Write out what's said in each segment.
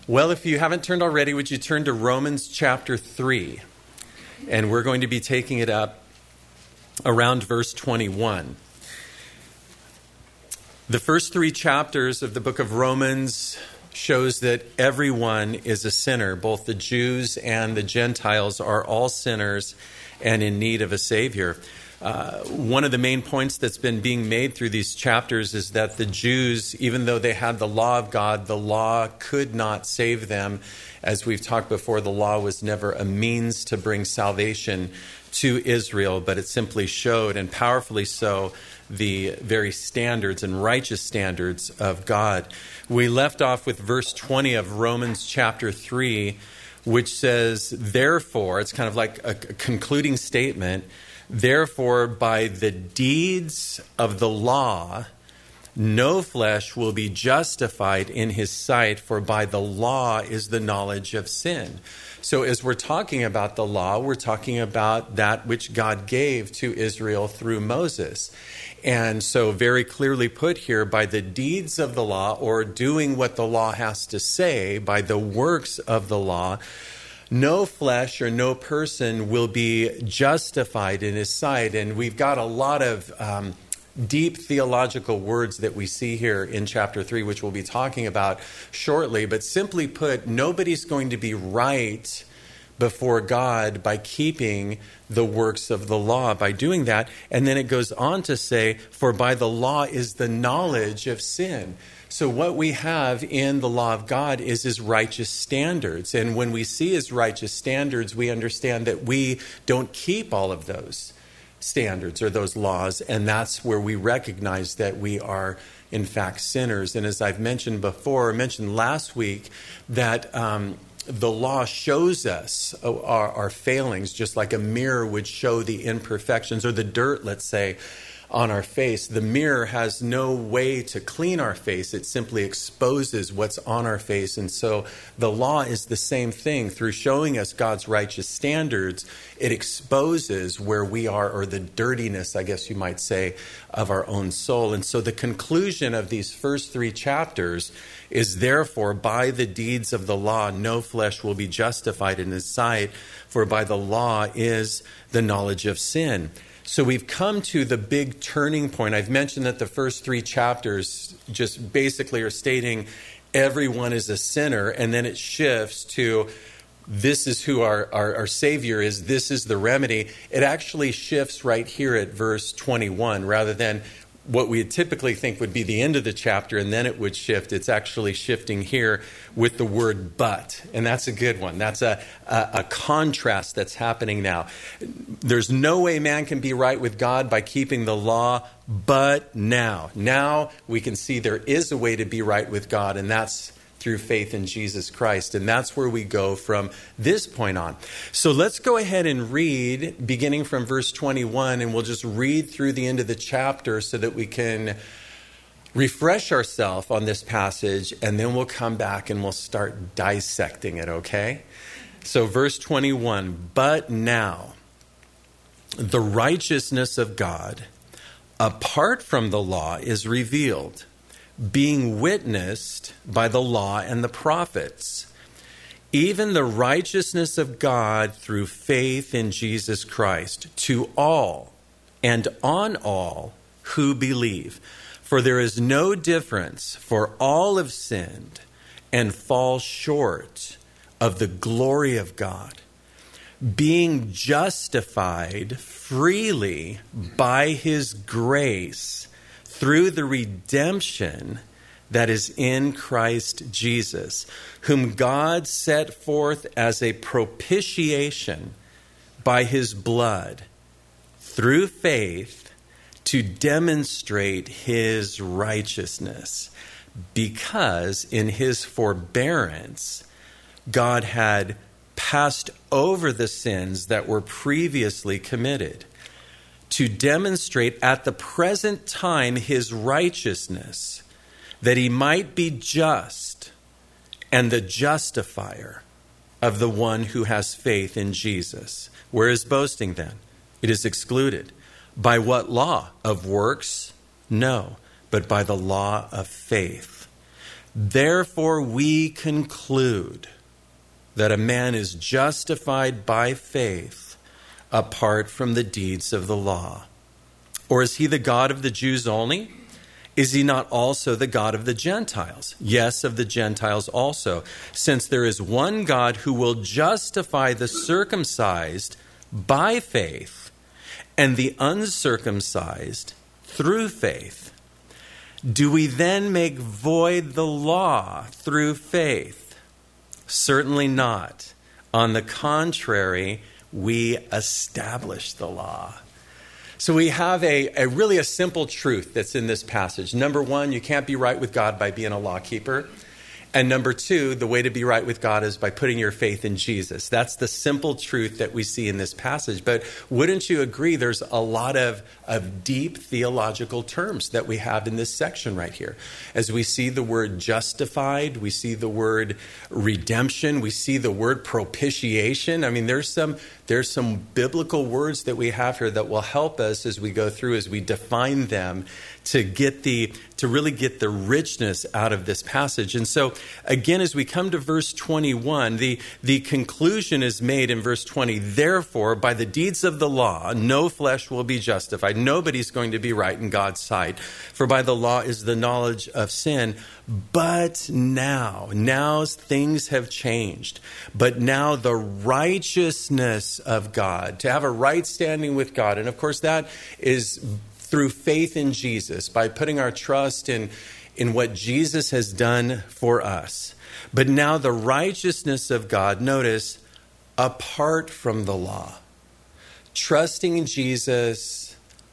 Well, if you haven't turned already, would you turn to Romans chapter 3? And we're going to be taking it up around verse 21. The first three chapters of the book of Romans shows that everyone is a sinner. Both the Jews and the Gentiles are all sinners and in need of a Savior. One of the main points that's been being made through these chapters is that the Jews, even though they had the law of God, the law could not save them. As we've talked before, the law was never a means to bring salvation to Israel, but it simply showed, and powerfully so, the very standards and righteous standards of God. We left off with verse 20 of Romans chapter 3, which says, therefore, it's kind of like a concluding statement, therefore, by the deeds of the law, no flesh will be justified in his sight, for by the law is the knowledge of sin. So as we're talking about the law, we're talking about that which God gave to Israel through Moses. And so very clearly put here, by the deeds of the law, or doing what the law has to say, by the works of the law, no flesh or no person will be justified in his sight. And we've got a lot of deep theological words that we see here in chapter 3, which we'll be talking about shortly. But simply put, nobody's going to be right before God by keeping the works of the law, by doing that. And then it goes on to say, for by the law is the knowledge of sin. So what we have in the law of God is his righteous standards. And when we see his righteous standards, we understand that we don't keep all of those standards or those laws. And that's where we recognize that we are, in fact, sinners. And as I've mentioned before, mentioned last week, that the law shows us our failings, just like a mirror would show the imperfections, or the dirt, let's say, on our face. The mirror has no way to clean our face. It simply exposes what's on our face. And so the law is the same thing. Through showing us God's righteous standards, it exposes where we are, or the dirtiness, I guess you might say, of our own soul. And so the conclusion of these first three chapters is, therefore, by the deeds of the law, no flesh will be justified in his sight, for by the law is the knowledge of sin. So we've come to the big turning point. I've mentioned that the first three chapters just basically are stating everyone is a sinner, and then it shifts to this is who our Savior is, this is the remedy. It actually shifts right here at verse 21, rather than what we typically think would be the end of the chapter, and then it would shift. It's actually shifting here with the word but, and that's a good one. That's a contrast that's happening now. There's no way man can be right with God by keeping the law, but now we can see there is a way to be right with God, and that's through faith in Jesus Christ. And that's where we go from this point on. So let's go ahead and read, beginning from verse 21, and we'll just read through the end of the chapter so that we can refresh ourselves on this passage, and then we'll come back and we'll start dissecting it, okay? So verse 21, but now the righteousness of God apart from the law is revealed, being witnessed by the law and the prophets, even the righteousness of God through faith in Jesus Christ, to all and on all who believe. For there is no difference, for all have sinned and fall short of the glory of God, being justified freely by his grace through the redemption that is in Christ Jesus, whom God set forth as a propitiation by his blood through faith to demonstrate his righteousness, because in his forbearance God had passed over the sins that were previously committed, to demonstrate at the present time his righteousness, that he might be just and the justifier of the one who has faith in Jesus. Where is boasting then? It is excluded. By what law? Of works? No, but by the law of faith. Therefore we conclude that a man is justified by faith apart from the deeds of the law. Or is he the God of the Jews only? Is he not also the God of the Gentiles? Yes, of the Gentiles also, since there is one God who will justify the circumcised by faith and the uncircumcised through faith. Do we then make void the law through faith? Certainly not. On the contrary, we establish the law. So we have a really simple truth that's in this passage. Number one, you can't be right with God by being a lawkeeper. And number two, the way to be right with God is by putting your faith in Jesus. That's the simple truth that we see in this passage. But wouldn't you agree there's a lot of deep theological terms that we have in this section right here? As we see the word justified, we see the word redemption, we see the word propitiation. I mean, there's some biblical words that we have here that will help us as we go through, as we define them, to really get the richness out of this passage. And so, again, as we come to verse 21, the conclusion is made in verse 20. Therefore, by the deeds of the law, no flesh will be justified. Nobody's going to be right in God's sight. For by the law is the knowledge of sin. But now things have changed. But now the righteousness of God, to have a right standing with God. And of course, that is through faith in Jesus, by putting our trust in what Jesus has done for us. But now the righteousness of God, notice, apart from the law. Trusting in Jesus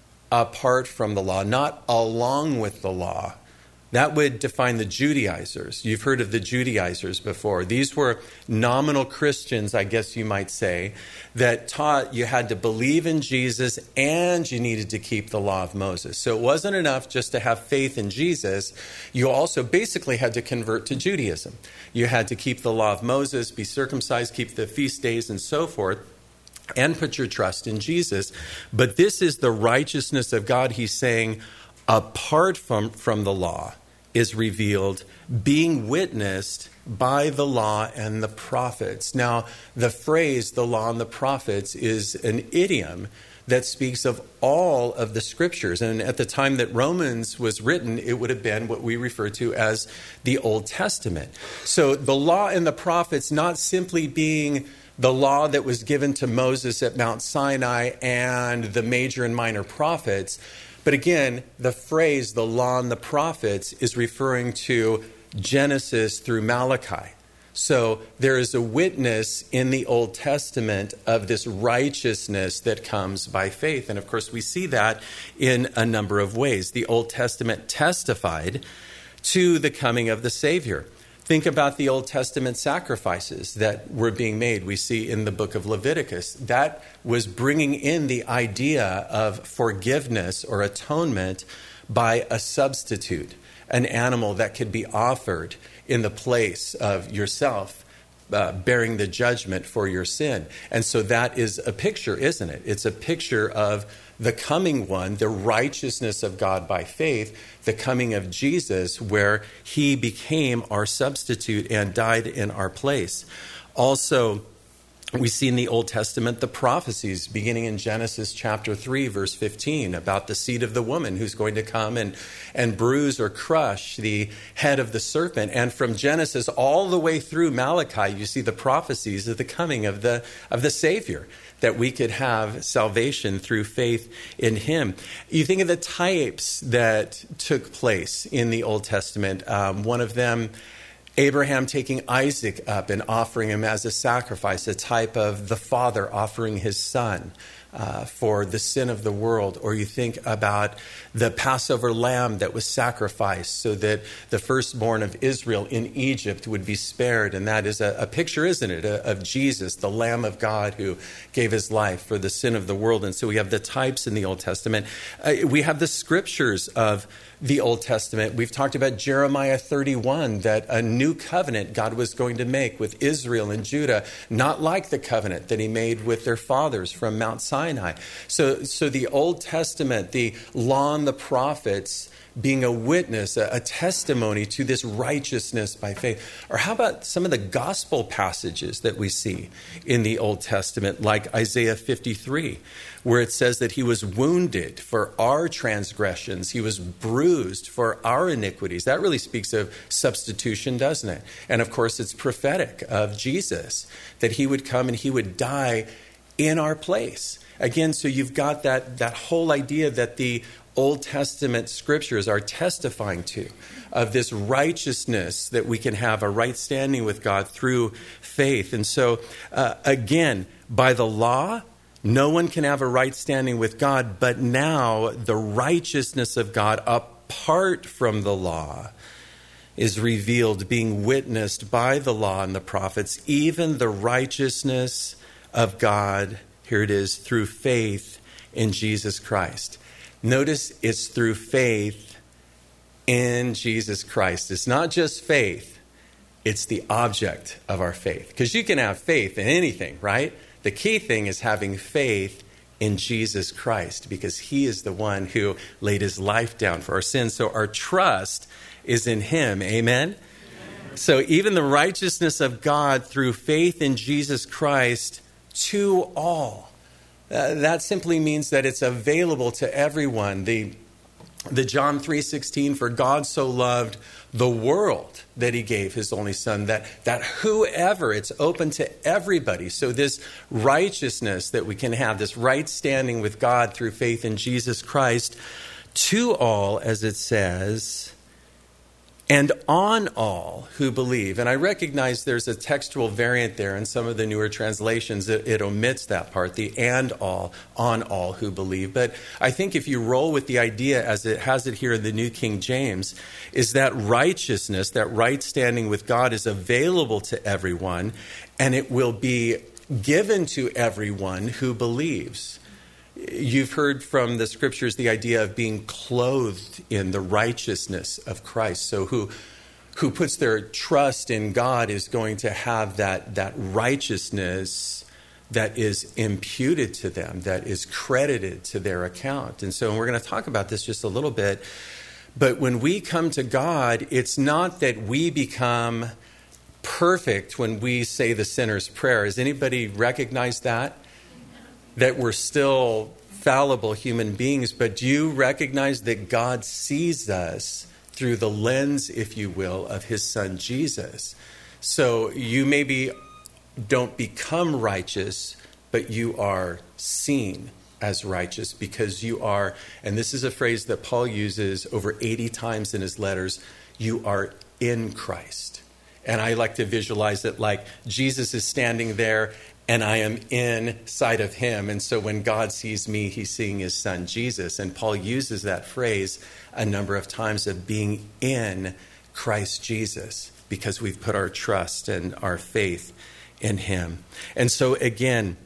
apart from the law, not along with the law. That would define the Judaizers. You've heard of the Judaizers before. These were nominal Christians, I guess you might say, that taught you had to believe in Jesus and you needed to keep the law of Moses. So it wasn't enough just to have faith in Jesus. You also basically had to convert to Judaism. You had to keep the law of Moses, be circumcised, keep the feast days and so forth, and put your trust in Jesus. But this is the righteousness of God. He's saying, apart from the law is revealed, being witnessed by the law and the prophets. Now, the phrase, the law and the prophets, is an idiom that speaks of all of the scriptures. And at the time that Romans was written, it would have been what we refer to as the Old Testament. So the law and the prophets not simply being the law that was given to Moses at Mount Sinai and the major and minor prophets, but again, the phrase, the law and the prophets, is referring to Genesis through Malachi. So there is a witness in the Old Testament of this righteousness that comes by faith. And of course, we see that in a number of ways. The Old Testament testified to the coming of the Savior. Think about the Old Testament sacrifices that were being made. We see in the book of Leviticus. That was bringing in the idea of forgiveness or atonement by a substitute, an animal that could be offered in the place of yourself, bearing the judgment for your sin. And so that is a picture, isn't it? It's a picture of the coming one, the righteousness of God by faith, the coming of Jesus, where he became our substitute and died in our place. Also, we see in the Old Testament the prophecies beginning in Genesis chapter 3, verse 15, about the seed of the woman who's going to come and bruise or crush the head of the serpent. And from Genesis all the way through Malachi, you see the prophecies of the coming of the Savior, that we could have salvation through faith in him. You think of the types that took place in the Old Testament. One of them, Abraham taking Isaac up and offering him as a sacrifice, a type of the father offering his son for the sin of the world. Or you think about the Passover lamb that was sacrificed so that the firstborn of Israel in Egypt would be spared. And that is a picture, isn't it, of Jesus, the Lamb of God who gave his life for the sin of the world. And so we have the types in the Old Testament. We have the scriptures of the Old Testament. We've talked about Jeremiah 31, that a new covenant God was going to make with Israel and Judah, not like the covenant that he made with their fathers from Mount Sinai. So the Old Testament, the law and the prophets, being a witness, a testimony to this righteousness by faith? Or how about some of the gospel passages that we see in the Old Testament, like Isaiah 53, where it says that he was wounded for our transgressions, he was bruised for our iniquities. That really speaks of substitution, doesn't it? And of course, it's prophetic of Jesus, that he would come and he would die in our place. Again, so you've got that whole idea that the Old Testament scriptures are testifying to, of this righteousness that we can have, a right standing with God through faith. And so, again, by the law, no one can have a right standing with God, but now the righteousness of God apart from the law is revealed, being witnessed by the law and the prophets, even the righteousness of God, here it is, through faith in Jesus Christ. Notice it's through faith in Jesus Christ. It's not just faith, it's the object of our faith. Because you can have faith in anything, right? The key thing is having faith in Jesus Christ, because he is the one who laid his life down for our sins. So our trust is in him. Amen? So even the righteousness of God through faith in Jesus Christ to all. That simply means that it's available to everyone. The John 3:16, for God so loved the world that he gave his only son, that whoever, it's open to everybody. So this righteousness that we can have, this right standing with God through faith in Jesus Christ, to all, as it says, and on all who believe. And I recognize there's a textual variant there in some of the newer translations. It omits that part, the and all, on all who believe. But I think if you roll with the idea as it has it here in the New King James, is that righteousness, that right standing with God is available to everyone, and it will be given to everyone who believes. You've heard from the scriptures the idea of being clothed in the righteousness of Christ. So who puts their trust in God is going to have that righteousness that is imputed to them, that is credited to their account. And so we're going to talk about this just a little bit. But when we come to God, it's not that we become perfect when we say the sinner's prayer. Has anybody recognized that? That we're still fallible human beings, but do you recognize that God sees us through the lens, if you will, of his son Jesus? So you maybe don't become righteous, but you are seen as righteous because you are, and this is a phrase that Paul uses over 80 times in his letters, you are in Christ. And I like to visualize it like Jesus is standing there and I am inside of him. And so when God sees me, he's seeing his son, Jesus. And Paul uses that phrase a number of times of being in Christ Jesus because we've put our trust and our faith in him. And so again,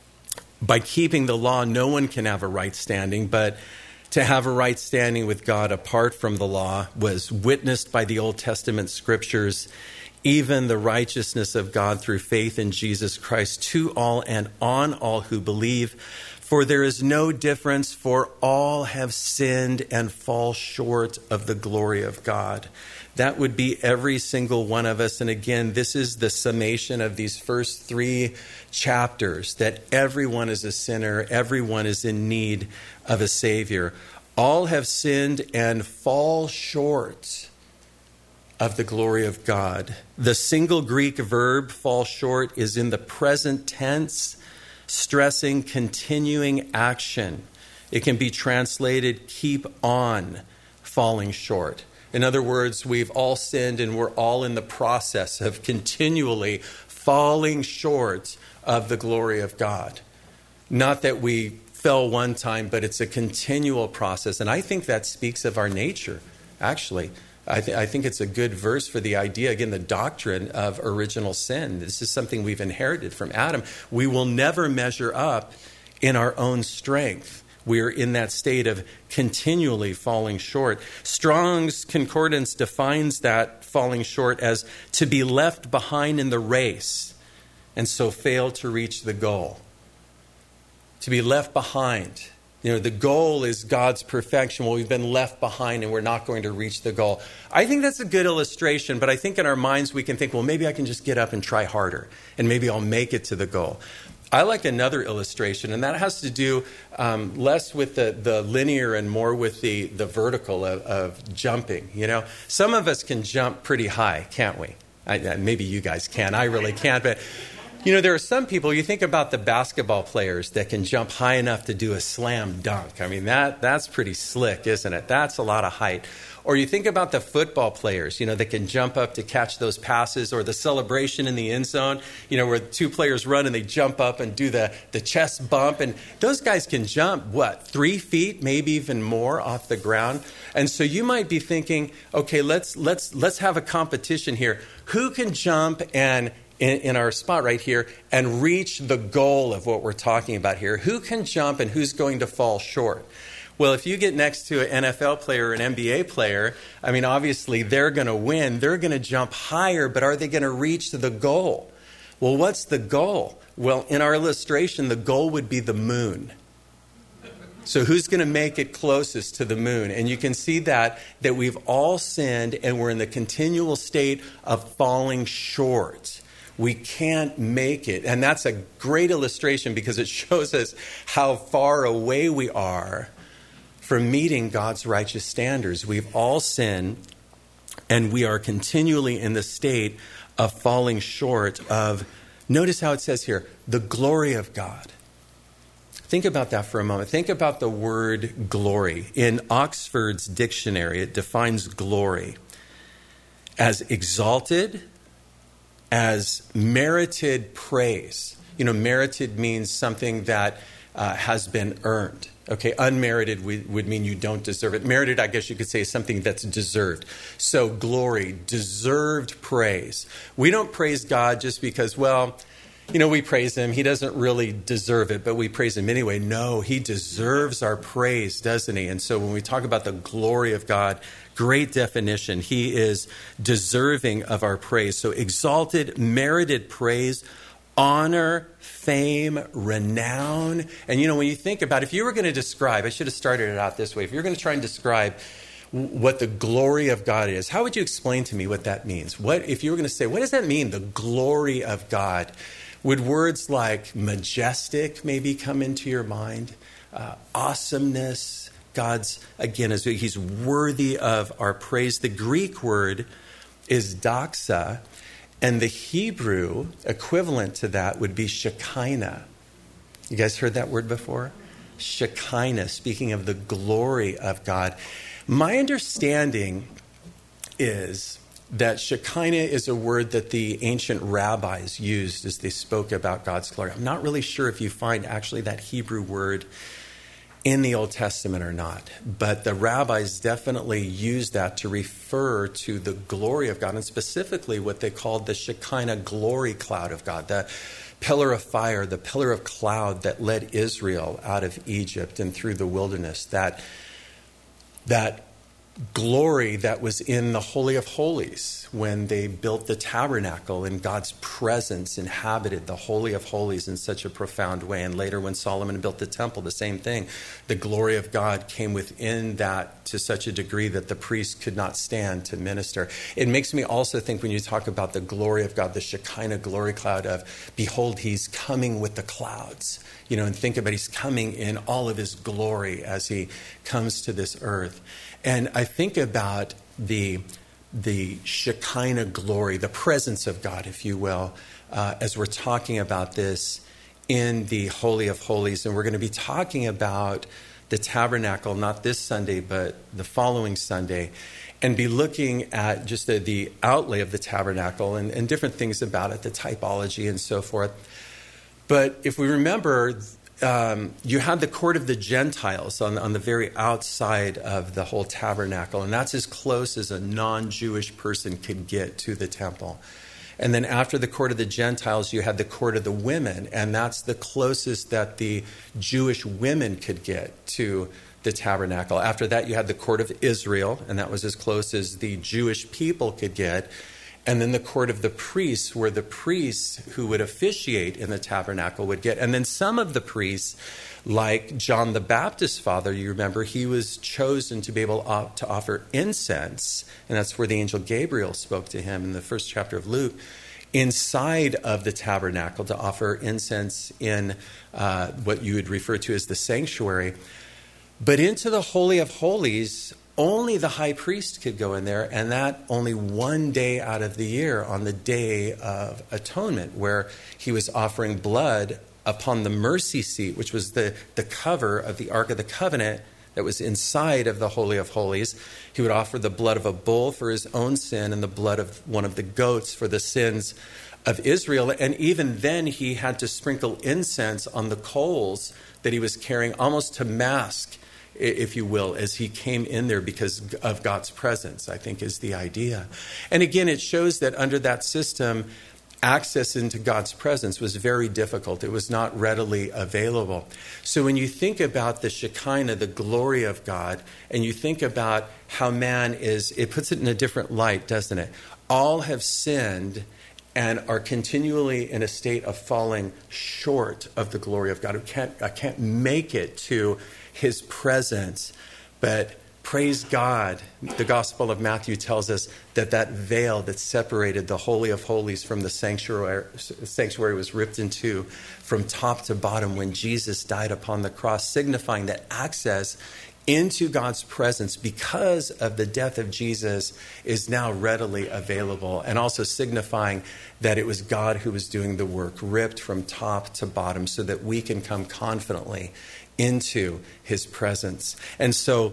by keeping the law, no one can have a right standing, but to have a right standing with God apart from the law was witnessed by the Old Testament scriptures, even the righteousness of God through faith in Jesus Christ to all and on all who believe. For there is no difference, for all have sinned and fall short of the glory of God. That would be every single one of us. And again, this is the summation of these first 3 chapters, that everyone is a sinner, everyone is in need of a Savior. All have sinned and fall short of the glory of God. The single Greek verb, fall short, is in the present tense, stressing continuing action. It can be translated, keep on falling short. In other words, we've all sinned and we're all in the process of continually falling short of the glory of God. Not that we fell one time, but it's a continual process. And I think that speaks of our nature, actually. I think it's a good verse for the idea, again, the doctrine of original sin. This is something we've inherited from Adam. We will never measure up in our own strength. We are in that state of continually falling short. Strong's Concordance defines that falling short as to be left behind in the race and so fail to reach the goal. To be left behind The goal is God's perfection. Well, we've been left behind and we're not going to reach the goal. I think that's a good illustration, but I think in our minds we can think, well, maybe I can just get up and try harder, and maybe I'll make it to the goal. I like another illustration, and that has to do less with the linear and more with the vertical of jumping. Some of us can jump pretty high, can't we? Maybe you guys can. I really can't, but there are some people, you think about the basketball players that can jump high enough to do a slam dunk. I mean, that's pretty slick, isn't it? That's a lot of height. Or you think about the football players, that can jump up to catch those passes, or the celebration in the end zone, where two players run and they jump up and do the chest bump. And those guys can jump, 3 feet, maybe even more off the ground. And so you might be thinking, okay, let's have a competition here. Who can jump and in our spot right here and reach the goal of what we're talking about here? Who can jump and who's going to fall short? Well, if you get next to an NFL player or an NBA player, I mean, obviously they're going to win. They're going to jump higher, but are they going to reach the goal? Well, what's the goal? Well, in our illustration, the goal would be the moon. So who's going to make it closest to the moon? And you can see that we've all sinned and we're in the continual state of falling short. We can't make it. And that's a great illustration because it shows us how far away we are from meeting God's righteous standards. We've all sinned, and we are continually in the state of falling short of, notice how it says here, the glory of God. Think about that for a moment. Think about the word glory. In Oxford's dictionary, it defines glory as exalted, as merited praise. Merited means something that has been earned. Okay, unmerited would mean you don't deserve it. Merited, I guess you could say, is something that's deserved. So glory, deserved praise. We don't praise God just because, we praise him. He doesn't really deserve it, but we praise him anyway. No, he deserves our praise, doesn't he? And so when we talk about the glory of God, great definition. He is deserving of our praise. So exalted, merited praise, honor, fame, renown. And when you think about it, if you were going to describe, I should have started it out this way. If you're going to try and describe what the glory of God is, how would you explain to me what that means? If you were going to say, what does that mean, the glory of God? Would words like majestic maybe come into your mind? Awesomeness? God's, again, he's worthy of our praise. The Greek word is doxa. And the Hebrew equivalent to that would be Shekinah. You guys heard that word before? Shekinah, speaking of the glory of God. My understanding is that Shekinah is a word that the ancient rabbis used as they spoke about God's glory. I'm not really sure if you find actually that Hebrew word in the Old Testament or not, but the rabbis definitely used that to refer to the glory of God, and specifically what they called the Shekinah glory cloud of God, the pillar of fire, the pillar of cloud that led Israel out of Egypt and through the wilderness, that glory that was in the Holy of Holies when they built the tabernacle and God's presence inhabited the Holy of Holies in such a profound way. And later when Solomon built the temple, the same thing. The glory of God came within that to such a degree that the priest could not stand to minister. It makes me also think when you talk about the glory of God, the Shekinah glory cloud of, behold, he's coming with the clouds. And think about he's coming in all of his glory as he comes to this earth. And I think about the Shekinah glory, the presence of God, if you will, as we're talking about this in the Holy of Holies. And we're going to be talking about the tabernacle, not this Sunday, but the following Sunday, and be looking at just the outlay of the tabernacle and different things about it, the typology and so forth. But if we remember, you had the court of the Gentiles on the very outside of the whole tabernacle, and that's as close as a non-Jewish person could get to the temple. And then after the court of the Gentiles, you had the court of the women, and that's the closest that the Jewish women could get to the tabernacle. After that, you had the court of Israel, and that was as close as the Jewish people could get. and then the court of the priests, where the priests who would officiate in the tabernacle would get. And then some of the priests, like John the Baptist's father, you remember, he was chosen to be able to offer incense, and that's where the angel Gabriel spoke to him in the first chapter of Luke, inside of the tabernacle to offer incense in what you would refer to as the sanctuary. But into the Holy of Holies, only the high priest could go in there, and that only one day out of the year, on the Day of Atonement, where he was offering blood upon the mercy seat, which was the cover of the Ark of the Covenant that was inside of the Holy of Holies. He would offer the blood of a bull for his own sin and the blood of one of the goats for the sins of Israel. And even then, he had to sprinkle incense on the coals that he was carrying, almost to mask, if you will, as he came in there because of God's presence, I think is the idea. And again, it shows that under that system, access into God's presence was very difficult. It was not readily available. So when you think about the Shekinah, the glory of God, and you think about how man is, it puts it in a different light, doesn't it? All have sinned and are continually in a state of falling short of the glory of God. I can't make it to his presence, but praise God, the Gospel of Matthew tells us that veil that separated the Holy of Holies from the sanctuary was ripped in two from top to bottom when Jesus died upon the cross, signifying that access into God's presence because of the death of Jesus is now readily available, and also signifying that it was God who was doing the work, ripped from top to bottom so that we can come confidently into his presence. And so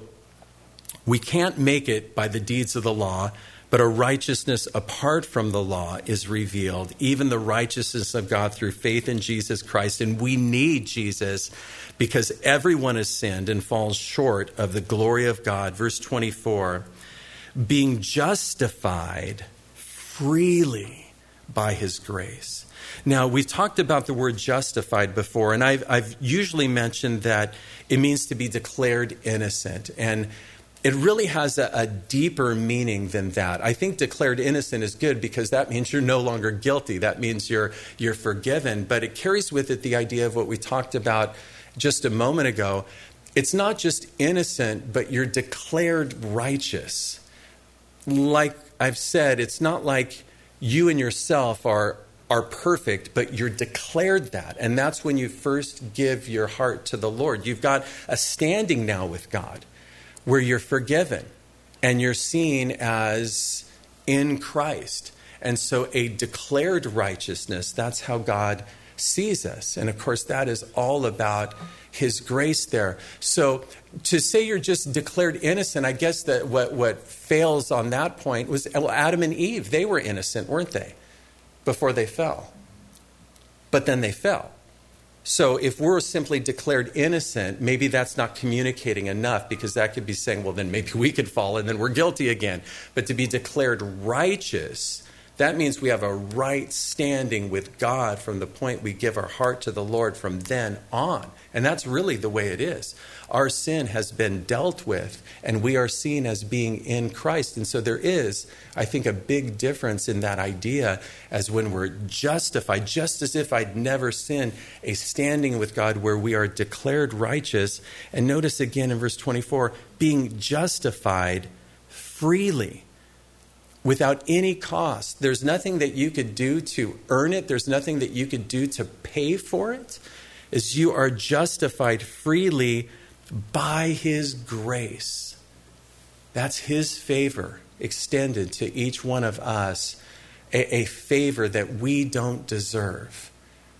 we can't make it by the deeds of the law, but a righteousness apart from the law is revealed, even the righteousness of God through faith in Jesus Christ. And we need Jesus because everyone has sinned and falls short of the glory of God. Verse 24, being justified freely by his grace. Now, we've talked about the word justified before, and I've usually mentioned that it means to be declared innocent. And it really has a deeper meaning than that. I think declared innocent is good because that means you're no longer guilty. That means you're forgiven. But it carries with it the idea of what we talked about just a moment ago. It's not just innocent, but you're declared righteous. Like I've said, it's not like you and yourself are perfect, but you're declared that. And that's when you first give your heart to the Lord. You've got a standing now with God where you're forgiven and you're seen as in Christ. And so a declared righteousness, that's how God sees us. And of course, that is all about his grace there. So to say you're just declared innocent, I guess that what fails on that point was, well, Adam and Eve, they were innocent, weren't they? Before they fell. But then they fell. So if we're simply declared innocent, maybe that's not communicating enough, because that could be saying, well, then maybe we could fall and then we're guilty again. But to be declared righteous, that means we have a right standing with God from the point we give our heart to the Lord from then on. And that's really the way it is. Our sin has been dealt with, and we are seen as being in Christ. And so there is, I think, a big difference in that idea as when we're justified, just as if I'd never sinned, a standing with God where we are declared righteous. And notice again in verse 24, being justified freely, without any cost. There's nothing that you could do to earn it. There's nothing that you could do to pay for it. As you are justified freely by his grace. That's his favor extended to each one of us, a favor that we don't deserve.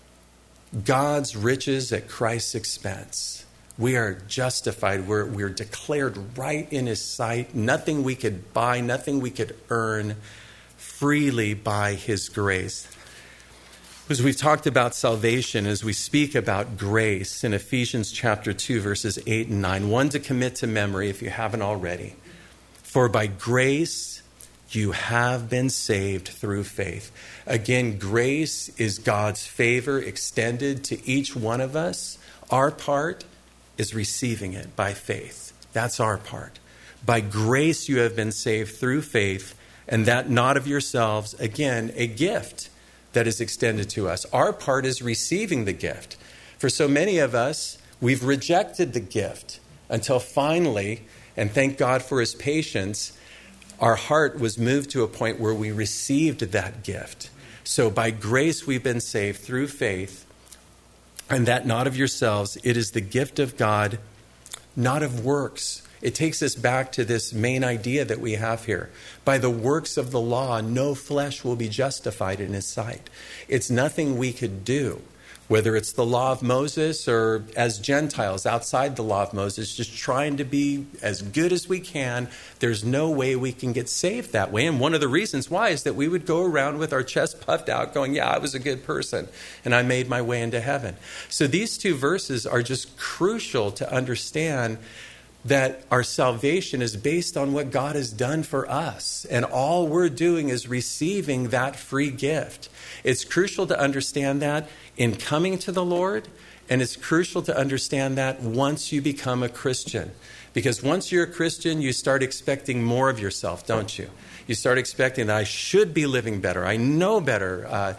God's riches at Christ's expense. We are justified. We're declared right in his sight. Nothing we could buy, nothing we could earn, freely by his grace. As we've talked about salvation, as we speak about grace in Ephesians chapter 2, verses 8 and 9, one to commit to memory if you haven't already. For by grace you have been saved through faith. Again, grace is God's favor extended to each one of us. Our part is receiving it by faith. That's our part. By grace you have been saved through faith, And that not of yourselves, again, a gift that is extended to us. Our part is receiving the gift. For so many of us, we've rejected the gift until finally, and thank God for his patience, our heart was moved to a point where we received that gift. So by grace we've been saved through faith, and that not of yourselves, it is the gift of God, not of works. It takes us back to this main idea that we have here. By the works of the law, no flesh will be justified in his sight. It's nothing we could do, whether it's the law of Moses or as Gentiles outside the law of Moses, just trying to be as good as we can. There's no way we can get saved that way. And one of the reasons why is that we would go around with our chest puffed out going, yeah, I was a good person and I made my way into heaven. So these two verses are just crucial to understand that our salvation is based on what God has done for us. And all we're doing is receiving that free gift. It's crucial to understand that in coming to the Lord, and it's crucial to understand that once you become a Christian. Because once you're a Christian, you start expecting more of yourself, don't you? You start expecting that I should be living better. I know better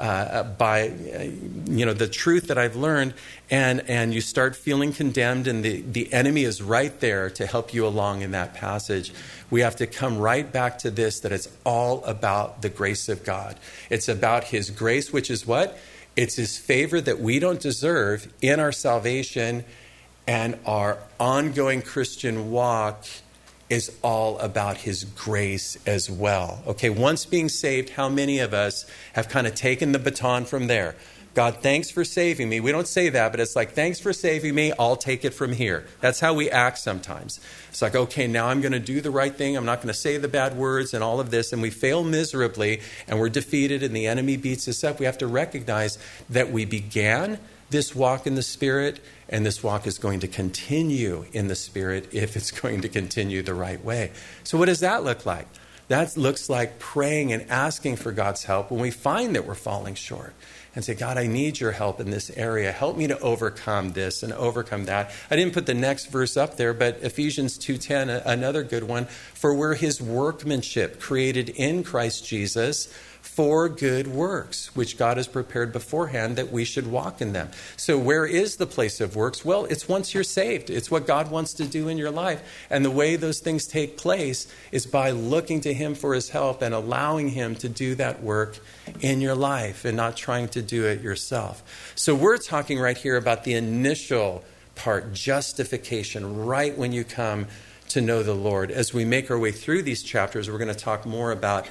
by the truth that I've learned. And you start feeling condemned, and the enemy is right there to help you along in that passage. We have to come right back to this, that it's all about the grace of God. It's about his grace, which is what? It's his favor that we don't deserve in our salvation, and our ongoing Christian walk is all about his grace as well. Okay, once being saved, how many of us have kind of taken the baton from there? God, thanks for saving me. We don't say that, but it's like, thanks for saving me. I'll take it from here. That's how we act sometimes. It's like, okay, now I'm going to do the right thing. I'm not going to say the bad words and all of this. And we fail miserably and we're defeated and the enemy beats us up. We have to recognize that we began this walk in the Spirit, and this walk is going to continue in the Spirit if it's going to continue the right way. So what does that look like? That looks like praying and asking for God's help when we find that we're falling short. And say, God, I need your help in this area. Help me to overcome this and overcome that. I didn't put the next verse up there, but Ephesians 2:10, another good one. For we're his workmanship, created in Christ Jesus for good works, which God has prepared beforehand that we should walk in them. So where is the place of works? Well, it's once you're saved. It's what God wants to do in your life. And the way those things take place is by looking to him for his help and allowing him to do that work in your life and not trying to do it yourself. So we're talking right here about the initial part, justification, right when you come to know the Lord. As we make our way through these chapters, we're going to talk more about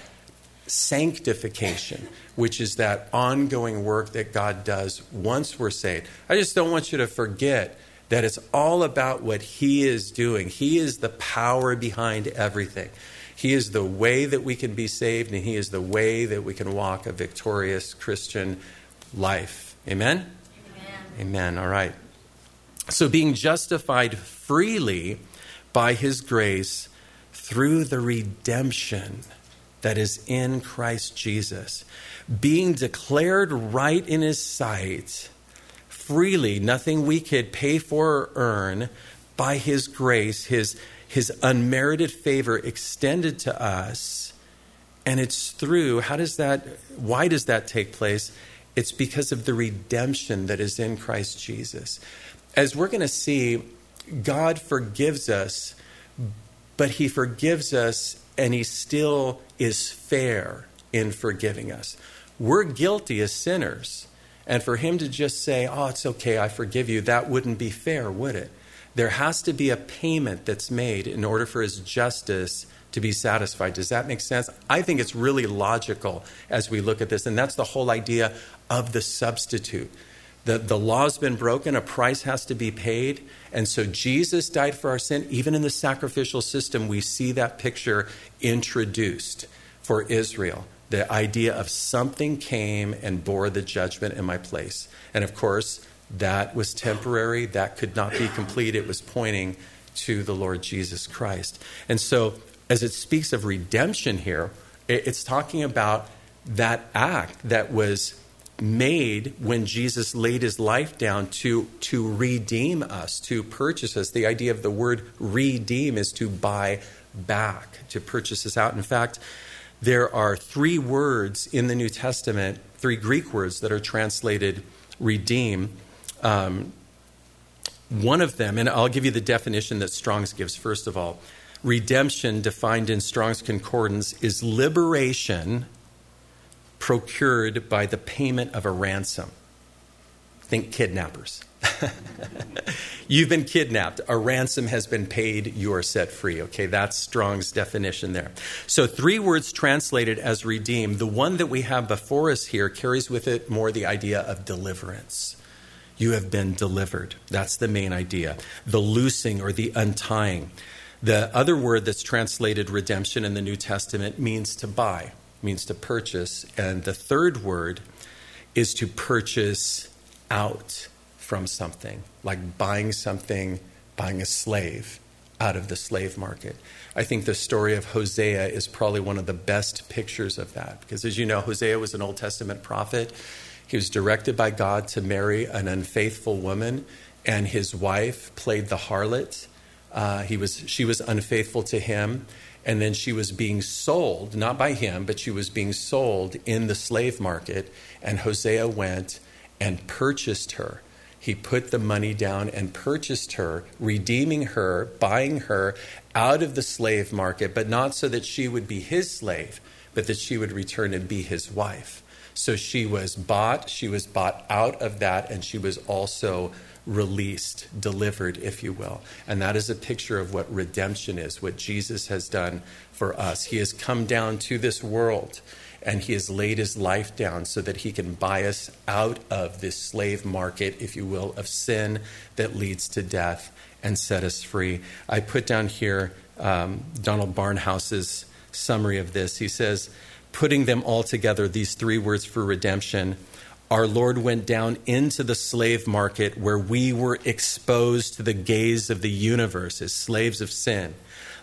sanctification, which is that ongoing work that God does once we're saved. I just don't want you to forget that it's all about what he is doing. He is the power behind everything. He is the way that we can be saved, and he is the way that we can walk a victorious Christian life. Amen? Amen. All right. So being justified freely by his grace through the redemption that is in Christ Jesus. Being declared right in his sight freely, nothing we could pay for or earn, by his grace, his unmerited favor extended to us. And it's through, why does that take place? It's because of the redemption that is in Christ Jesus. As we're going to see, God forgives us, but he forgives us and he still is fair in forgiving us. We're guilty as sinners. And for him to just say, oh, it's okay, I forgive you, that wouldn't be fair, would it? There has to be a payment that's made in order for his justice to be satisfied. Does that make sense? I think it's really logical as we look at this. And that's the whole idea of the substitute. The law's been broken, a price has to be paid. And so Jesus died for our sin. Even in the sacrificial system, we see that picture introduced for Israel. The idea of something came and bore the judgment in my place. And of course, that was temporary. That could not be complete. It was pointing to the Lord Jesus Christ. And so as it speaks of redemption here, it's talking about that act that was made when Jesus laid his life down to redeem us, to purchase us. The idea of the word redeem is to buy back, to purchase us out. In fact, there are three words in the New Testament, three Greek words that are translated redeem. One of them, and I'll give you the definition that Strong's gives first of all. Redemption, defined in Strong's Concordance, is liberation procured by the payment of a ransom. Think kidnappers. You've been kidnapped. A ransom has been paid. You are set free. Okay, that's Strong's definition there. So three words translated as redeem. The one that we have before us here carries with it more the idea of deliverance. You have been delivered. That's the main idea. The loosing or the untying. The other word that's translated redemption in the New Testament means to buy, means to purchase. And the third word is to purchase out from something, like buying something, buying a slave out of the slave market. I think the story of Hosea is probably one of the best pictures of that. Because as you know, Hosea was an Old Testament prophet. He was directed by God to marry an unfaithful woman, and his wife played the harlot. She was unfaithful to him, and then she was being sold, not by him, but she was being sold in the slave market, and Hosea went and purchased her. He put the money down and purchased her, redeeming her, buying her out of the slave market, but not so that she would be his slave, but that she would return and be his wife. So she was bought out of that, and she was also released, delivered, if you will. And that is a picture of what redemption is, what Jesus has done for us. He has come down to this world, and he has laid his life down so that he can buy us out of this slave market, if you will, of sin that leads to death and set us free. I put down here Donald Barnhouse's summary of this. He says, putting them all together, these three words for redemption, our Lord went down into the slave market where we were exposed to the gaze of the universe as slaves of sin,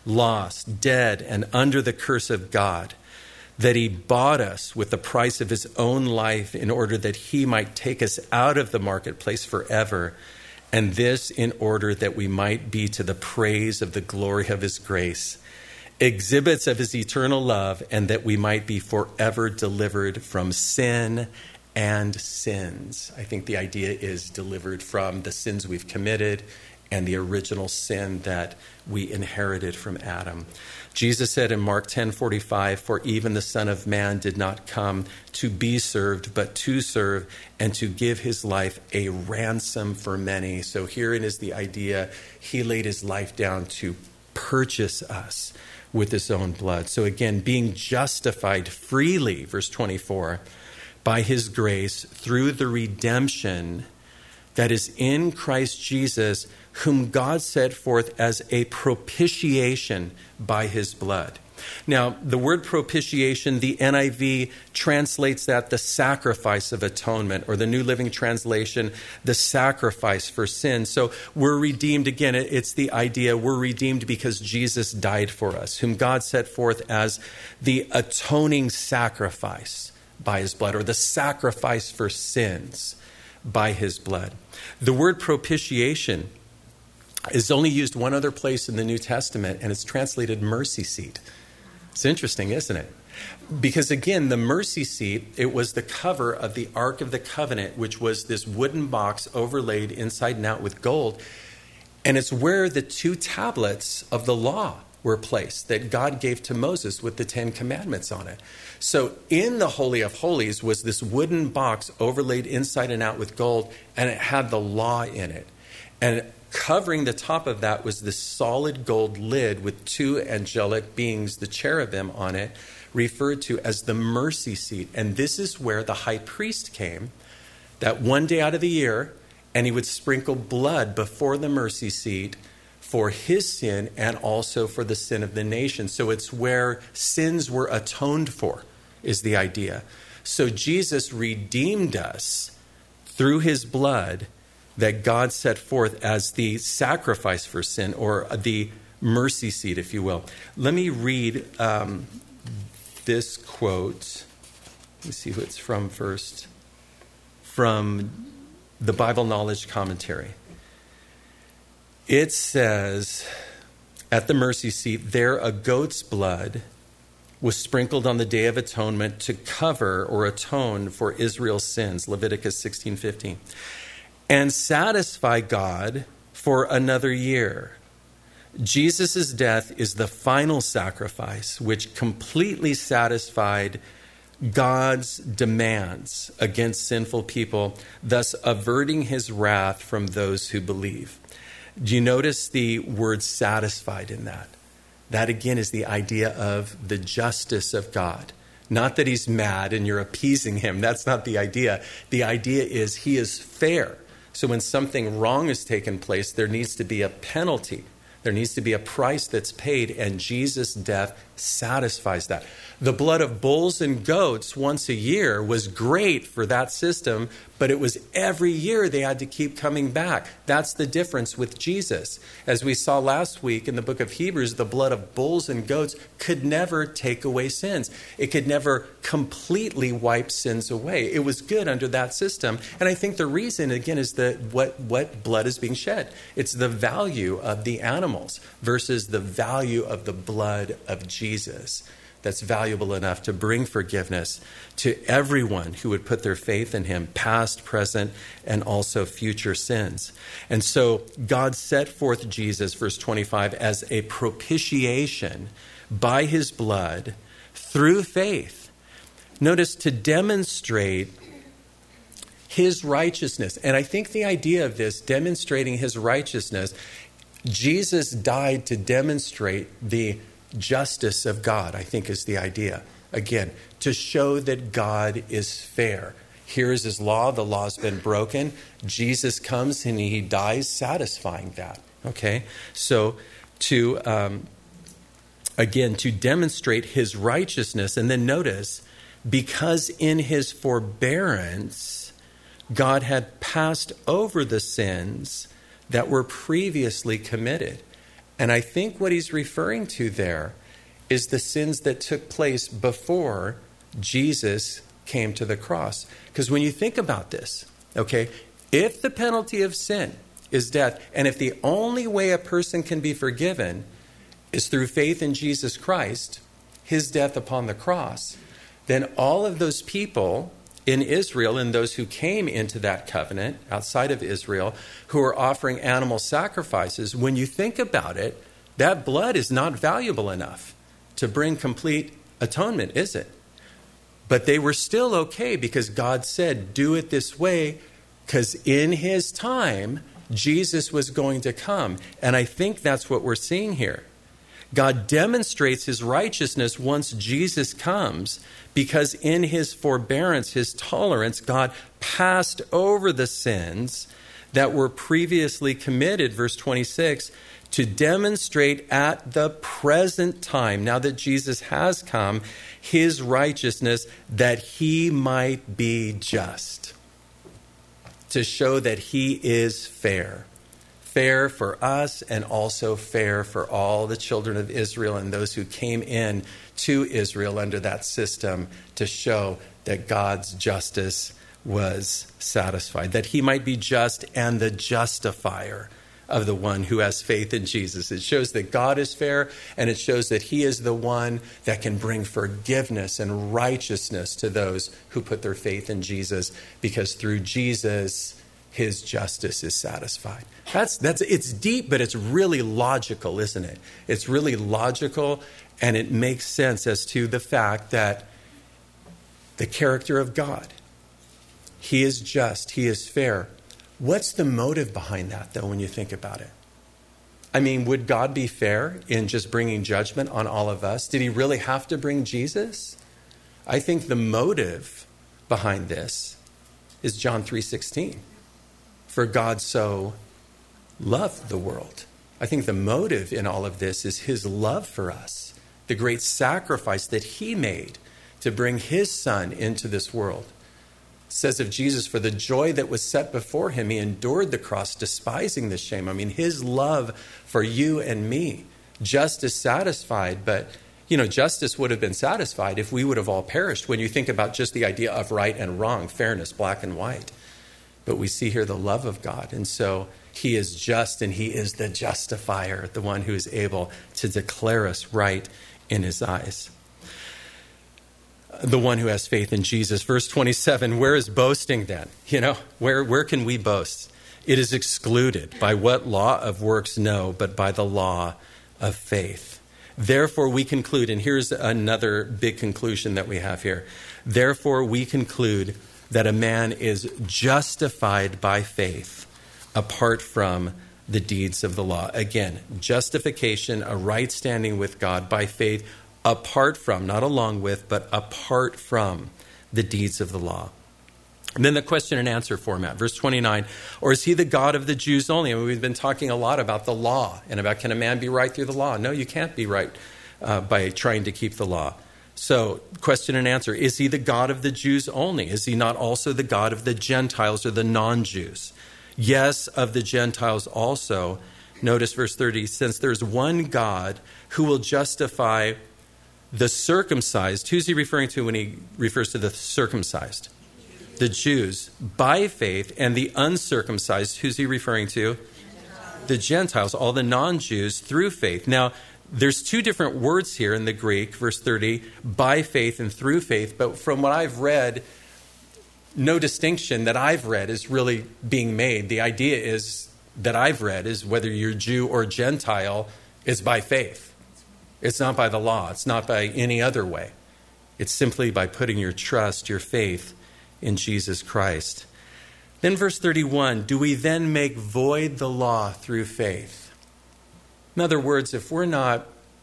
lost, dead, and under the curse of God, that he bought us with the price of his own life in order that he might take us out of the marketplace forever, and this in order that we might be to the praise of the glory of his grace, exhibits of his eternal love, and that we might be forever delivered from sin and sins. I think the idea is delivered from the sins we've committed and the original sin that we inherited from Adam. Jesus said in Mark 10:45, for even the Son of Man did not come to be served, but to serve and to give his life a ransom for many. So herein is the idea. He laid his life down to purchase us with his own blood. So again, being justified freely, verse 24, by his grace through the redemption that is in Christ Jesus, whom God set forth as a propitiation by his blood. Now, the word propitiation, the NIV translates that the sacrifice of atonement, or the New Living Translation, the sacrifice for sin. So we're redeemed. Again, it's the idea we're redeemed because Jesus died for us, whom God set forth as the atoning sacrifice by his blood, or the sacrifice for sins by his blood. The word propitiation is only used one other place in the New Testament, and it's translated mercy seat. It's interesting, isn't it? Because again, the mercy seat, it was the cover of the Ark of the Covenant, which was this wooden box overlaid inside and out with gold. And it's where the two tablets of the law were placed that God gave to Moses with the 10 Commandments on it. So in the Holy of Holies was this wooden box overlaid inside and out with gold, and it had the law in it. And covering the top of that was this solid gold lid with two angelic beings, the cherubim on it, referred to as the mercy seat. And this is where the high priest came, that one day out of the year, and he would sprinkle blood before the mercy seat for his sin and also for the sin of the nation. So it's where sins were atoned for, is the idea. So Jesus redeemed us through his blood that God set forth as the sacrifice for sin, or the mercy seat, if you will. Let me read this quote. Let me see who it's from first. From the Bible Knowledge Commentary. It says, at the mercy seat, there a goat's blood was sprinkled on the Day of Atonement to cover or atone for Israel's sins, Leviticus 16:15, and satisfy God for another year. Jesus' death is the final sacrifice which completely satisfied God's demands against sinful people, thus averting his wrath from those who believe. Do you notice the word satisfied in that? That again is the idea of the justice of God. Not that he's mad and you're appeasing him. That's not the idea. The idea is he is fair. So when something wrong has taken place, there needs to be a penalty. There needs to be a price that's paid, and Jesus' death satisfies that. The blood of bulls and goats once a year was great for that system, but it was every year they had to keep coming back. That's the difference with Jesus. As we saw last week in the book of Hebrews, the blood of bulls and goats could never take away sins. It could never completely wipe sins away. It was good under that system. And I think the reason, again, is that what blood is being shed. It's the value of the animals versus the value of the blood of Jesus that's valuable enough to bring forgiveness to everyone who would put their faith in him, past, present, and also future sins. And so God set forth Jesus, verse 25, as a propitiation by his blood through faith. Notice, to demonstrate his righteousness. And I think the idea of this, demonstrating his righteousness, Jesus died to demonstrate the justice of God, I think is the idea. Again, to show that God is fair. Here is his law. The law's been broken. Jesus comes and he dies satisfying that. Okay? So to demonstrate his righteousness. And then notice, because in his forbearance, God had passed over the sins that were previously committed. And I think what he's referring to there is the sins that took place before Jesus came to the cross. Because when you think about this, okay, if the penalty of sin is death, and if the only way a person can be forgiven is through faith in Jesus Christ, his death upon the cross, then all of those people in Israel and those who came into that covenant outside of Israel who are offering animal sacrifices, when you think about it, that blood is not valuable enough to bring complete atonement, is it? But they were still okay because God said, do it this way, because in his time, Jesus was going to come. And I think that's what we're seeing here. God demonstrates his righteousness once Jesus comes, because in his forbearance, his tolerance, God passed over the sins that were previously committed, verse 26, to demonstrate at the present time, now that Jesus has come, his righteousness, that he might be just. To show that he is fair. Fair for us and also fair for all the children of Israel and those who came in to Israel under that system, to show that God's justice was satisfied, that he might be just and the justifier of the one who has faith in Jesus. It shows that God is fair, and it shows that he is the one that can bring forgiveness and righteousness to those who put their faith in Jesus, because through Jesus, his justice is satisfied. It's deep, but it's really logical, isn't it? It's really logical, and it makes sense as to the fact that the character of God, he is just, he is fair. What's the motive behind that, though, when you think about it? I mean, would God be fair in just bringing judgment on all of us? Did he really have to bring Jesus? I think the motive behind this is John 3:16. For God so loved the world. I think the motive in all of this is his love for us, the great sacrifice that he made to bring his son into this world. It says of Jesus, for the joy that was set before him, he endured the cross, despising the shame. I mean, his love for you and me, justice satisfied, but justice would have been satisfied if we would have all perished. When you think about just the idea of right and wrong, fairness, black and white. But we see here the love of God. And so he is just, and he is the justifier, the one who is able to declare us right in his eyes. the one who has faith in Jesus. Verse 27, where is boasting then? Where can we boast? It is excluded. By what law of works? No, but by the law of faith. Therefore we conclude, and here's another big conclusion that we have here. Therefore we conclude that a man is justified by faith apart from the deeds of the law. Again, justification, a right standing with God by faith, apart from, not along with, but apart from the deeds of the law. And then the question and answer format, verse 29, or is he the God of the Jews only? I mean, we've been talking a lot about the law and about can a man be right through the law? No, you can't be right by trying to keep the law. So, question and answer, is he the God of the Jews only? Is he not also the God of the Gentiles or the non-Jews? Yes, of the Gentiles also. Notice verse 30, since there's one God who will justify the circumcised. Who's he referring to when he refers to the circumcised? The Jews by faith, and the uncircumcised, who's he referring to? The Gentiles, all the non-Jews through faith. Now, there's two different words here in the Greek, verse 30, by faith and through faith, but from what I've read, no distinction that I've read is really being made. The idea is that I've read is whether you're Jew or Gentile is by faith. It's not by the law. It's not by any other way. It's simply by putting your trust, your faith in Jesus Christ. Then verse 31, do we then make void the law through faith? In other words, if we're not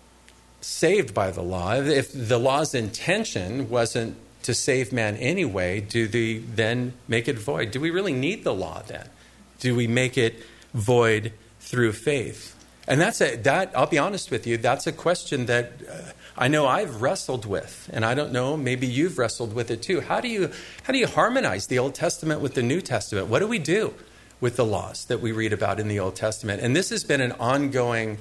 saved by the law, if the law's intention wasn't to save man anyway, do they then make it void? Do we really need the law then? Do we make it void through faith? And I'll be honest with you, that's a question that I know I've wrestled with, and I don't know, maybe you've wrestled with it too. How do you harmonize the Old Testament with the New Testament? What do we do with the laws that we read about in the Old Testament? And this has been an ongoing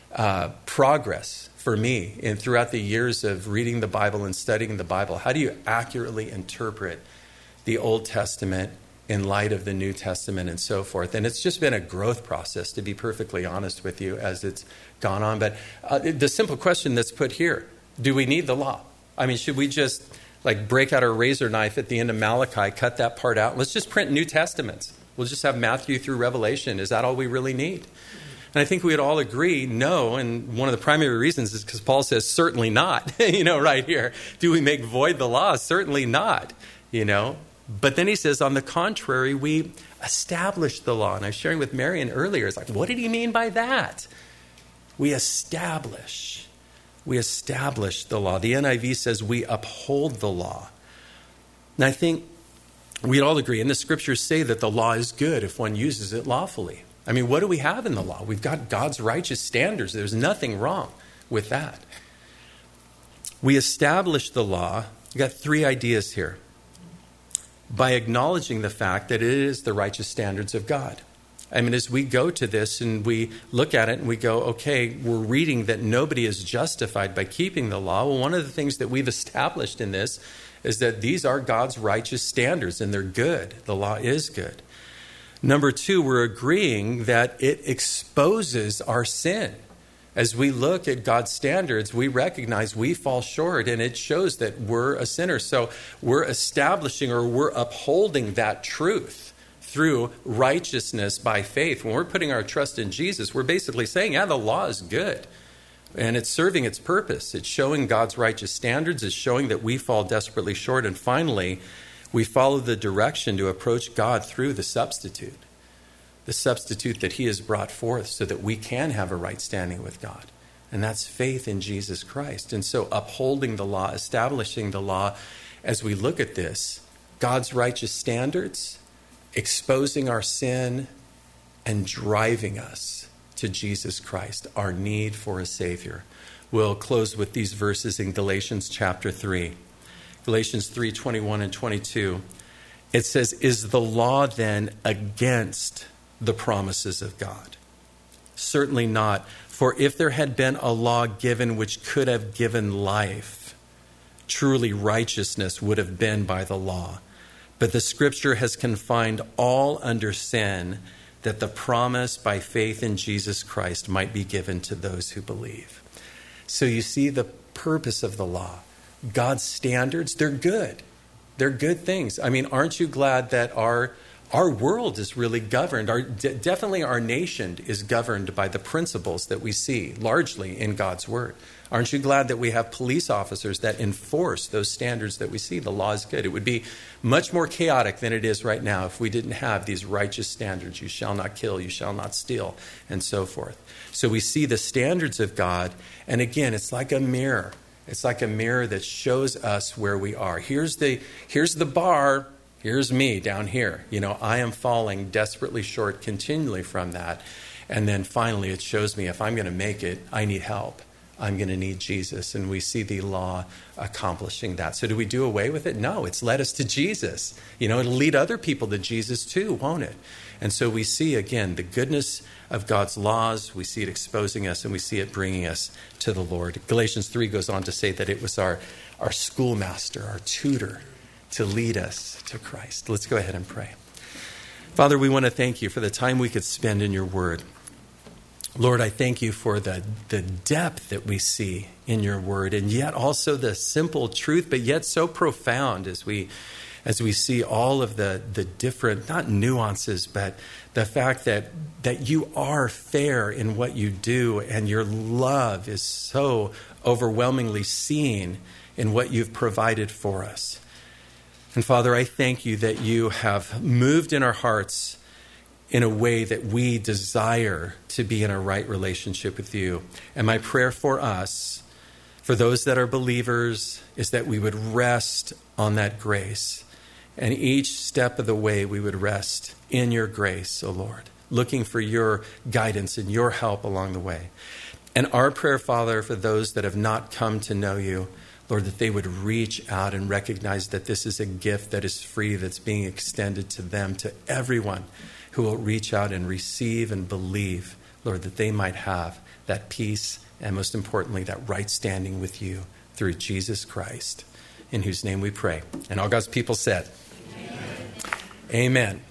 progress for me throughout the years of reading the Bible and studying the Bible. How do you accurately interpret the Old Testament in light of the New Testament and so forth? And it's just been a growth process, to be perfectly honest with you, as it's gone on. But the simple question that's put here, do we need the law? I mean, should we just break out our razor knife at the end of Malachi, cut that part out? Let's just print New Testaments. We'll just have Matthew through Revelation. Is that all we really need? And I think we would all agree, no. And one of the primary reasons is because Paul says, certainly not, right here. Do we make void the law? Certainly not, But then he says, on the contrary, we establish the law. And I was sharing with Marion earlier, it's what did he mean by that? We establish the law. The NIV says we uphold the law. And I think we'd all agree, and the scriptures say that the law is good if one uses it lawfully. I mean, what do we have in the law? We've got God's righteous standards. There's nothing wrong with that. We establish the law. We've got three ideas here. By acknowledging the fact that it is the righteous standards of God. I mean, as we go to this and we look at it and we go, okay, we're reading that nobody is justified by keeping the law. Well, one of the things that we've established in this is that these are God's righteous standards and they're good. The law is good. Number two, we're agreeing that it exposes our sin. As we look at God's standards, we recognize we fall short, and it shows that we're a sinner. So we're establishing or we're upholding that truth through righteousness by faith. When we're putting our trust in Jesus, we're basically saying, the law is good. And it's serving its purpose. It's showing God's righteous standards. It's showing that we fall desperately short. And finally, we follow the direction to approach God through the substitute that he has brought forth so that we can have a right standing with God. And that's faith in Jesus Christ. And so upholding the law, establishing the law, as we look at this, God's righteous standards, exposing our sin, and driving us to Jesus Christ, our need for a Savior. We'll close with these verses in Galatians chapter 3. Galatians 3, 21 and 22. It says, is the law then against the promises of God? Certainly not. For if there had been a law given which could have given life, truly righteousness would have been by the law. But the scripture has confined all under sin, that the promise by faith in Jesus Christ might be given to those who believe. So you see the purpose of the law God's standards, they're good. They're good things. I mean, aren't you glad that our world is really governed? Definitely our nation is governed by the principles that we see largely in God's word. Aren't you glad that we have police officers that enforce those standards that we see? The law is good. It would be much more chaotic than it is right now if we didn't have these righteous standards. You shall not kill, you shall not steal, and so forth. So we see the standards of God, and again, it's like a mirror. It's like a mirror that shows us where we are. Here's the bar. Here's me down here. I am falling desperately short continually from that. And then finally it shows me if I'm going to make it, I need help. I'm going to need Jesus. And we see the law accomplishing that. So do we do away with it? No, it's led us to Jesus. It'll lead other people to Jesus too, won't it? And so we see, again, the goodness of God's laws. We see it exposing us, and we see it bringing us to the Lord. Galatians 3 goes on to say that it was our schoolmaster, our tutor, to lead us to Christ. Let's go ahead and pray. Father, we want to thank you for the time we could spend in your word. Lord, I thank you for the depth that we see in your word, and yet also the simple truth, but yet so profound as we see all of the different, not nuances, but the fact that you are fair in what you do, and your love is so overwhelmingly seen in what you've provided for us. And Father, I thank you that you have moved in our hearts in a way that we desire to be in a right relationship with you. And my prayer for us, for those that are believers, is that we would rest on that grace. And each step of the way we would rest in your grace, O Lord, looking for your guidance and your help along the way. And our prayer, Father, for those that have not come to know you, Lord, that they would reach out and recognize that this is a gift that is free, that's being extended to them, to everyone who will reach out and receive and believe, Lord, that they might have that peace and, most importantly, that right standing with you through Jesus Christ, in whose name we pray. And all God's people said, Amen. Amen.